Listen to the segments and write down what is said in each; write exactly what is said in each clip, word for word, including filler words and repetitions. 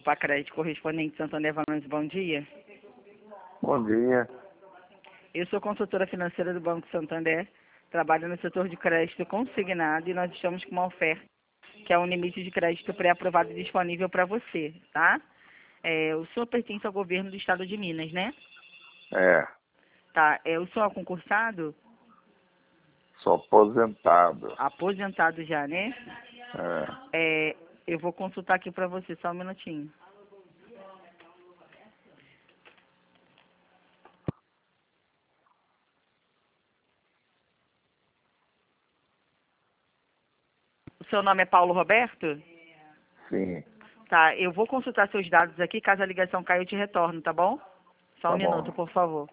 Para crédito correspondente Santander Valores, bom dia. Bom dia. Eu sou consultora financeira do Banco Santander, trabalho no setor de crédito consignado e nós estamos com uma oferta, que é um limite de crédito pré-aprovado disponível para você, tá? É, o senhor pertence ao governo do estado de Minas, né? É, Tá, é, o senhor é concursado? sou aposentado. Aposentado já, né? É, É, eu vou consultar aqui para você, só um minutinho. O seu nome é Paulo Roberto? sim, Tá, eu vou consultar seus dados aqui, caso a ligação caia eu te retorno, tá bom? Só um tá minuto, bom. por favor.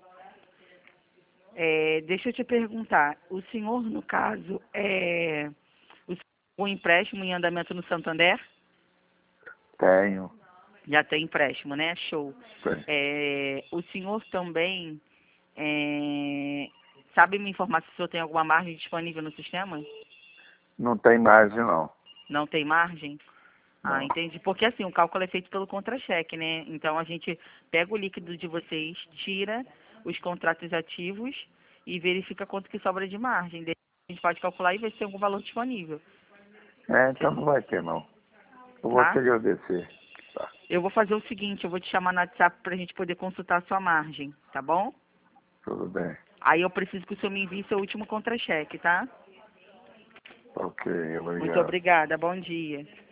É, deixa eu te perguntar, o senhor, no caso, é o, senhor tem um empréstimo em andamento no Santander? Tenho. Já tem empréstimo, né? Show. Sim. É, o senhor também é, sabe me informar se o senhor tem alguma margem disponível no sistema? Não tem margem, não. Não tem margem? Ah, Não. entendi. Porque assim, o cálculo é feito pelo contra-cheque, né? Então a gente pega o líquido de vocês, tira os contratos ativos e verifica quanto que sobra de margem. Daí a gente pode calcular e ver se tem algum valor disponível, É, então não vai ter, não. Eu vou te tá? agradecer. Tá, Eu vou fazer o seguinte, eu vou te chamar no WhatsApp pra gente poder consultar a sua margem, tá bom? tudo bem. Aí eu preciso que o senhor me envie seu último contra-cheque, tá? Ok, Muito obrigado. obrigada, bom dia.